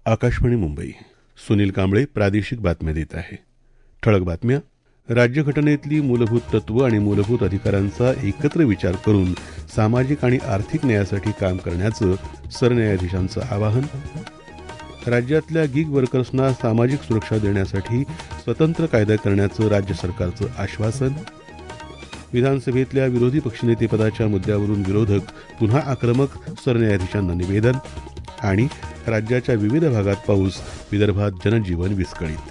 आकाशवाणी मुंबई. सुनील कांबळे प्रादेशिक बातम्या देत आहे. ठळक बातम्या. राज्यघटनेतली मूलभूत तत्व आणि मूलभूत अधिकारांचा एकत्र विचार करून सामाजिक आणि आर्थिक न्यायासाठी काम करण्याचं सरन्यायाधीशांचं आवाहन. राज्यातल्या गिग वर्कर्सना सामाजिक सुरक्षा देण्यासाठी स्वतंत्र कायदा करण्याचं राज्य सरकारचं आश्वासन. विधानसभेतल्या विरोधी पक्षनेतेपदाच्या मुद्द्यावरून विरोधक पुन्हा आक्रमक, सरन्यायाधीशांना निवेदन. आणि राज्याच्या विविध भागात पाऊस, विदर्भात जनजीवन विस्कळीत.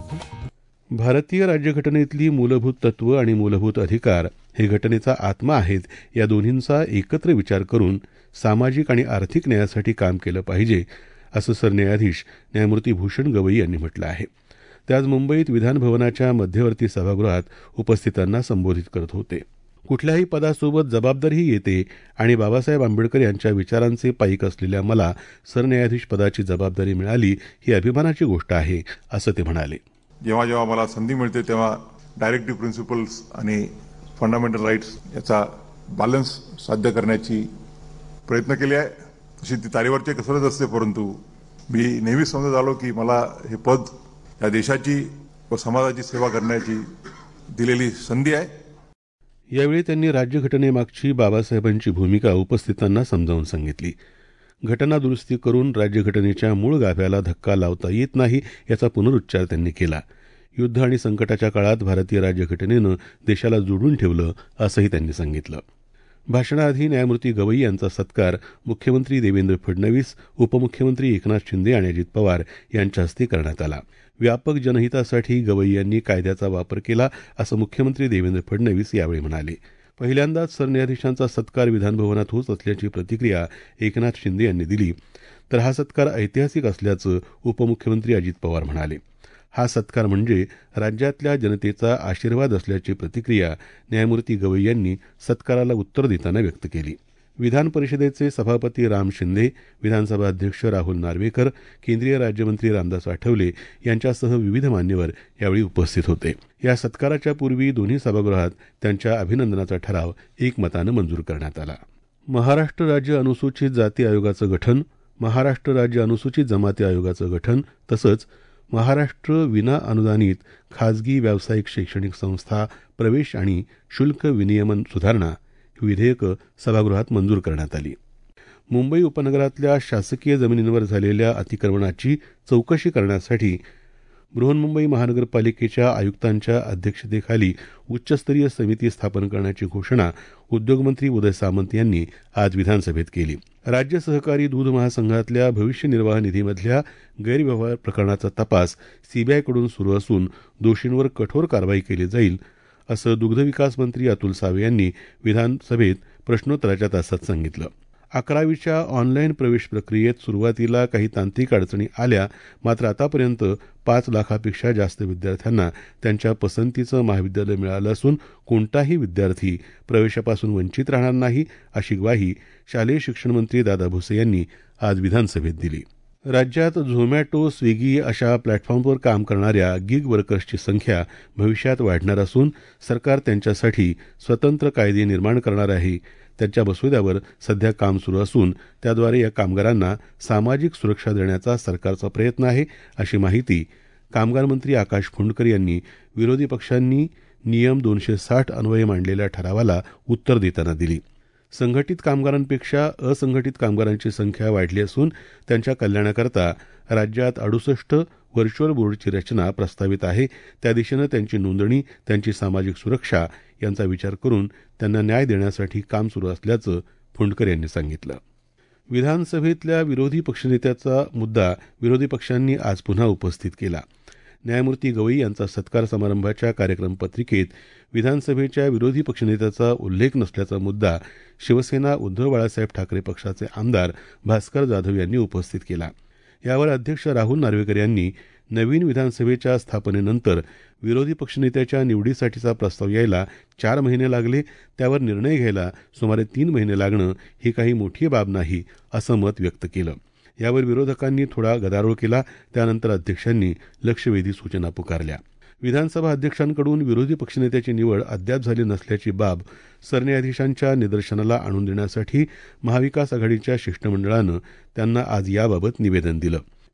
भारतीय राज्यघटनेतली मूलभूत तत्व आणि मूलभूत अधिकार हे घटनेचा आत्मा आहेत. या दोन्हींचा एकत्र विचार करून सामाजिक आणि आर्थिक न्यायासाठी काम केलं पाहिजे, असं सरन्यायाधीश न्यायमूर्ती भूषण गवई यांनी म्हटलं आहे. ते आज मुंबईत विधानभवनाच्या मध्यवर्ती सभागृहात उपस्थितांना संबोधित करत होते. कुठल्याही पदासोबत जबाबदारीही येते आणि बाबासाहेब आंबेडकर यांच्या विचारांचे पाईक असलेल्या मला सरन्यायाधीश पदाची जबाबदारी मिळाली ही अभिमानाची गोष्ट आहे, असं ते म्हणाले. जेव्हा जेव्हा मला संधी मिळते तेव्हा डायरेक्टिव्ह प्रिन्सिपल्स आणि फंडामेंटल राईट्स याचा बॅलन्स साध्य करण्याची प्रयत्न केले आहे. तशी ती तारेवरची कसरत असते, परंतु मी नेहमीच समजत आलो की मला हे पद या देशाची व समाजाची सेवा करण्याची दिलेली संधी आहे. यावेळी त्यांनी राज्यघटनेमागची बाबासाहेबांची भूमिका उपस्थितांना समजावून सांगितली. घटना दुरुस्ती करून राज्यघटनेच्या मूळ गाभ्याला धक्का लावता येत नाही, याचा पुनरुच्चार त्यांनी केला. युद्ध आणि संकटाच्या काळात भारतीय राज्यघटनेनं देशाला जोडून ठेवलं, असंही त्यांनी सांगितलं. भाषणाआधी न्यायमूर्ती गवई यांचा सत्कार मुख्यमंत्री देवेंद्र फडणवीस, उपमुख्यमंत्री एकनाथ शिंदे आणि अजित पवार यांच्या हस्ते करण्यात आला. व्यापक जनहितासाठी गवई यांनी कायद्याचा वापर केला, असं मुख्यमंत्री देवेंद्र फडणवीस यावेळी म्हणाले. पहिल्यांदाच सरन्यायाधीशांचा सत्कार विधानभवनात होत असल्याची प्रतिक्रिया एकनाथ शिंदे यांनी दिली. तर हा सत्कार ऐतिहासिक असल्याचं उपमुख्यमंत्री अजित पवार म्हणाले. हा सत्कार म्हणजे राज्यातल्या जनतेचा आशीर्वाद असल्याची प्रतिक्रिया न्यायमूर्ती गवई यांनी सत्काराला उत्तर देताना व्यक्त केली. विधान परिषदेचे सभापती राम शिंदे, विधानसभा अध्यक्ष राहुल नार्वेकर, केंद्रीय राज्यमंत्री रामदास आठवले यांच्यासह विविध मान्यवर यावेळी उपस्थित होते. या सत्काराच्या पूर्वी दोन्ही सभागृहात त्यांच्या अभिनंदनाचा ठराव एकमतानं मंजूर करण्यात आला. महाराष्ट्र राज्य अनुसूचित जाती आयोगाचं गठन, महाराष्ट्र राज्य अनुसूचित जमाती आयोगाचं गठन तसंच महाराष्ट्र विना अनुदानित खाजगी व्यावसायिक शैक्षणिक संस्था प्रवेश आणि शुल्क विनियमन सुधारणा ही विधेयकं सभागृहात मंजूर करण्यात आली. मुंबई उपनगरातल्या शासकीय जमिनींवर झालेल्या अतिक्रमणाची चौकशी करण्यासाठी बृहन्मुंबई महानगरपालिकेच्या आयुक्तांच्या अध्यक्षतेखाली उच्चस्तरीय समिती स्थापन करण्याची घोषणा उद्योगमंत्री उदय सामंत यांनी आज विधानसभेत केली. राज्य सहकारी दूध महासंघातल्या भविष्य निर्वाह निधीमधल्या गैरव्यवहार प्रकरणाचा तपास सीबीआयकडून सुरू असून दोषींवर कठोर कारवाई केली जाईल, असं दुग्धविकास मंत्री अतुल सावे यांनी विधानसभेत प्रश्नोत्तराच्या तासात सांगितलं. 11वीच्या ऑनलाईन प्रवेश प्रक्रियेत सुरुवातीला काही तांत्रिक अडचणी आल्या, मात्र आतापर्यंत 5 लाखापेक्षा जास्त विद्यार्थ्यांना त्यांच्या पसंतीचं महाविद्यालय मिळालं असून कोणताही विद्यार्थी प्रवेशापासून वंचित राहणार नाही, अशी ग्वाही शालेय शिक्षण मंत्री दादा भुसे यांनी आज विधानसभेत दिली. राज्यात झोमॅटो, स्विगी अशा प्लॅटफॉर्मवर काम करणाऱ्या गिग वर्कर्सची संख्या भविष्यात वाढणार असून सरकार त्यांच्यासाठी स्वतंत्र कायदे निर्माण करणार आहे. त्यांच्या मसुद्यावर सध्या काम सुरू असून त्याद्वारे या कामगारांना सामाजिक सुरक्षा देण्याचा सरकारचा प्रयत्न आहे, अशी माहिती कामगार मंत्री आकाश फुंडकर यांनी विरोधी पक्षांनी नियम 260 अन्वये मांडलेल्या ठरावाला उत्तर देताना दिली. संघटित कामगारांपेक्षा असंघटित कामगारांची संख्या वाढली असून त्यांच्या कल्याणाकरता राज्यात 68 व्हर्च्युअल बोर्डची रचना प्रस्तावित आहे. त्या दिशेनं त्यांची नोंदणी, त्यांची सामाजिक सुरक्षा यांचा विचार करून त्यांना न्याय देण्यासाठी काम सुरू असल्याचं फुंडकर यांनी सांगितलं. विधानसभेतल्या विरोधी पक्षनेत्याचा मुद्दा विरोधी पक्षांनी आज पुन्हा उपस्थित केला. न्यायमूर्ती गवई यांचा सत्कार समारंभाच्या कार्यक्रम पत्रिकेत विधानसभेच्या विरोधी पक्षनेत्याचा उल्लेख नसल्याचा मुद्दा शिवसेना उद्धव बाळासाहेब ठाकरे पक्षाचे आमदार भास्कर जाधव यांनी उपस्थित केला. यावर अध्यक्ष राहुल नार्वेकर यांनी नवीन विधानसभेच्या स्थापनेनंतर विरोधी पक्षनेत्याच्या निवडीसाठीचा प्रस्ताव यायला 4 महिने लागले, त्यावर निर्णय घ्यायला सुमारे 3 महिने लागणं ही काही मोठी बाब नाही, असं मत व्यक्त केलं. यावर विरोधकांनी थोडा गदारोळ केला. त्यानंतर अध्यक्षांनी लक्षवेधी सूचना पुकारल्या. विधानसभा अध्यक्षांकडून विरोधी पक्षनेत्याची निवड अद्याप झाली नसल्याची बाब सरन्यायाधीशांच्या निदर्शनाला आणून देण्यासाठी महाविकास आघाडीच्या शिष्टमंडळानं त्यांना आज याबाबत निवेदन दिलं.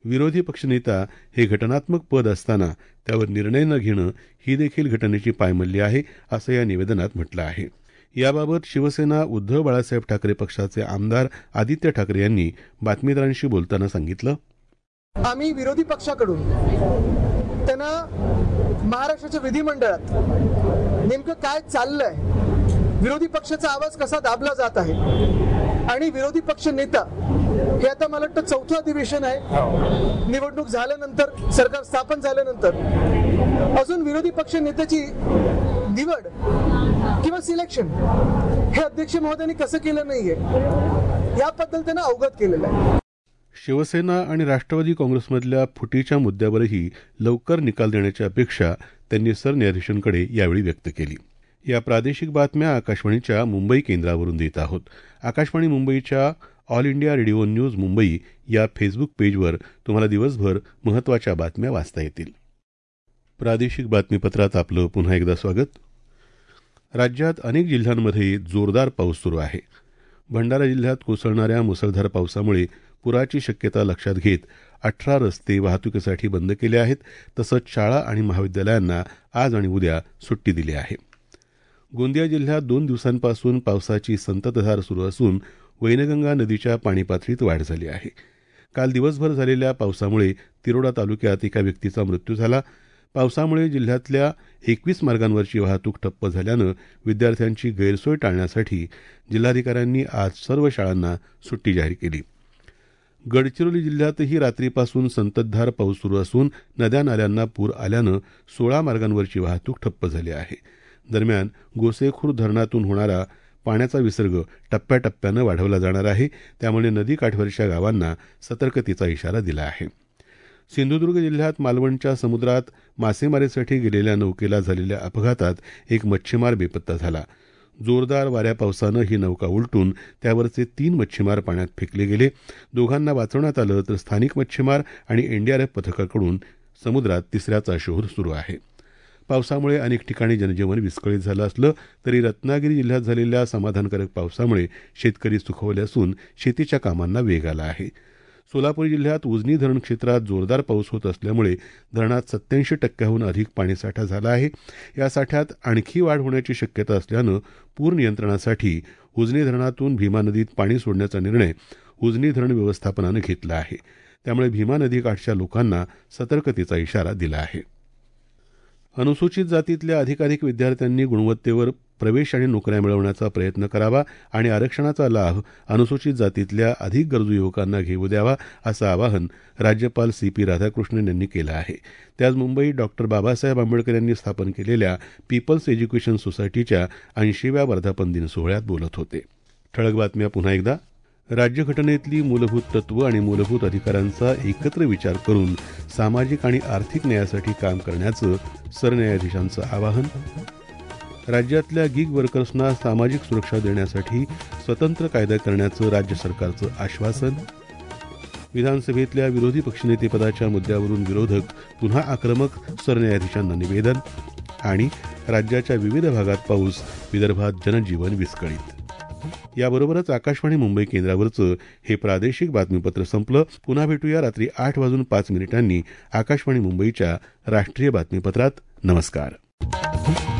विरोधी पक्षनेता हे घटनात्मक पद असताना त्यावर निर्णय न घेणं ही देखील घटनेची पायमल्ली आहे, असं या निवेदनात म्हटलं आहे. याबाबत शिवसेना उद्धव बाळासाहेब ठाकरे पक्षाचे आमदार आदित्य ठाकरे यांनी बातमीदारांशी बोलताना सांगितलं, आम्ही विरोधी पक्षाकडून त्यांना महाराष्ट्राच्या विधिमंडळात नेमकं काय चाललंय, विरोधी पक्षाचा आवाज कसा दाबला जात आहे आणि विरोधी पक्ष नेता हे आता मला वाटतं 4थं अधिवेशन आहे. निवडणूक झाल्यानंतर, सरकार स्थापन झाल्यानंतर अजून विरोधी पक्ष नेत्याची निवड किंवा सिलेक्शन हे अध्यक्ष महोदयांनी कसं केलं नाहीये याबद्दल त्यांना अवगत केलेलं आहे. शिवसेना आणि राष्ट्रवादी काँग्रेसमधल्या फुटीच्या मुद्द्यावरही लवकर निकाल देण्याची अपेक्षा त्यांनी सरन्यायाधीशांकडे यावेळी व्यक्त केली. या प्रादेशिक बातम्या आकाशवाणीच्या मुंबई केंद्रावरून देत आहोत. आकाशवाणी मुंबईच्या all India radio news Mumbai या फेसबुक पेजवर तुम्हाला दिवसभर महत्त्वाच्या बातम्या वाचता येतील. प्रादेशिक बातमीपत्रात आपलं पुन्हा एकदा स्वागत. राज्यात अनेक जिल्ह्यांमध्ये जोरदार पाऊस सुरू आहे. भंडारा जिल्ह्यात कोसळणाऱ्या मुसळधार पावसामुळे पुराची शक्यता लक्षात घेत 18 रस्ते वाहतुकीसाठी बंद केले आहेत. तसंच शाळा आणि महाविद्यालयांना आज आणि उद्या सुट्टी दिली आहे. गोंदिया जिल्ह्यात 2 दिवसांपासून पावसाची संततधार सुरू असून वैनगंगा नदीच्या पाणी पातळीत वाढ झाली आहे. काल दिवसभर झालेल्या पावसामुळे तिरोडा तालुक्यात एका व्यक्तीचा मृत्यू झाला. पावसामुळे जिल्ह्यातल्या 21 मार्गांवरची वाहतूक ठप्प झाल्यानं विद्यार्थ्यांची गैरसोय टाळण्यासाठी जिल्हाधिकाऱ्यांनी आज सर्व शाळांना सुट्टी जाहीर केली. गडचिरोली जिल्ह्यातही रात्रीपासून संततधार पाऊस सुरू असून नद्या नाल्यांना पूर आल्यानं 16 मार्गांवरची वाहतूक ठप्प झाली आहे. दरम्यान गोसेखुर्द धरणातून होणारा पाण्याचा विसर्ग टप्प्याटप्प्यानं वाढवला जाणार आहे. त्यामुळे नदीकाठवरच्या गावांना सतर्कतेचा इशारा दिला आहे. सिंधुदुर्ग जिल्ह्यात मालवणच्या समुद्रात मासेमारीसाठी गेलेल्या नौकेला झालेल्या अपघातात एक मच्छीमार बेपत्ता झाला. जोरदार वाऱ्या पावसानं ही नौका उलटून त्यावरचे 3 मच्छीमार पाण्यात फेकले गेले. दोघांना वाचवण्यात आलं तर स्थानिक मच्छीमार आणि एनडीआरएफ पथकाकडून समुद्रात तिसऱ्याचा शोध सुरू आहे. पावसामुळे अनेक ठिकाणी जनजीवन विस्कळीत झालं असलं तरी रत्नागिरी जिल्ह्यात झालेल्या समाधानकारक पावसामुळे शेतकरी सुखावले असून शेतीच्या कामांना वेग आला आहे. सोलापूर जिल्ह्यात उजनी धरण क्षेत्रात जोरदार पाऊस होत असल्यामुळे धरणात 87% अधिक पाणीसाठा झाला आहे. या साठ्यात आणखी वाढ होण्याची शक्यता असल्यानं पूर नियंत्रणासाठी उजनी धरणातून भीमा नदीत पाणी सोडण्याचा निर्णय उजनी धरण व्यवस्थापनानं घेतला आहे. त्यामुळे भीमा नदीकाठच्या लोकांना सतर्कतेचा इशारा दिला आहे. अनुसूचित जातीतल्या अधिकाधिक विद्यार्थ्यांनी गुणवत्तेवर प्रवेश आणि नोकऱ्या मिळवण्याचा प्रयत्न करावा आणि आरक्षणाचा लाभ अनुसूचित जातीतल्या अधिक गरजू युवकांना घेऊ द्यावा असं आवाहन राज्यपाल CP राधाकृष्णन यांनी केलं आहे. ते आज मुंबईत डॉक्टर बाबासाहेब आंबेडकर यांनी स्थापन केलेल्या पीपल्स एज्युकेशन सोसायटीच्या 80व्या वर्धापन दिन सोहळ्यात बोलत होते. ठळक बातम्या पुन्हा एकदा. राज्यघटनेतली मूलभूत तत्व आणि मूलभूत अधिकारांचा एकत्र विचार करून सामाजिक आणि आर्थिक न्यायासाठी काम करण्याचं सरन्यायाधीशांचं आवाहन. राज्यातल्या गिग वर्कर्सना सामाजिक सुरक्षा देण्यासाठी स्वतंत्र कायदा करण्याचं राज्य सरकारचं आश्वासन. विधानसभेतल्या विरोधी पक्षनेतेपदाच्या मुद्द्यावरून विरोधक पुन्हा आक्रमक, सरन्यायाधीशांना निवेदन. आणि राज्याच्या विविध भागात पाऊस, विदर्भात जनजीवन विस्कळीत. याबरोबरच आकाशवाणी मुंबई केंद्रावरचं हे प्रादेशिक बातमीपत्र संपलं. पुन्हा भेटूया रात्री 8:05 आकाशवाणी मुंबईच्या राष्ट्रीय बातमीपत्रात. नमस्कार.